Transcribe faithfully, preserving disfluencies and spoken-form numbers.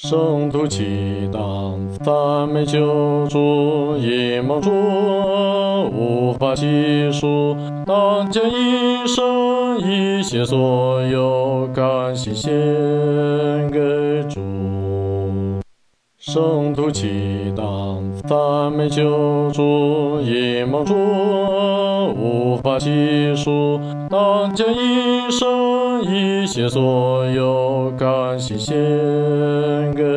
圣徒祈祷，赞美救主，一梦主无法细数，当将一生一切所有感谢献给主。圣徒祈祷，赞美救主，一梦主无法细数，当将一生一切所有感谢献给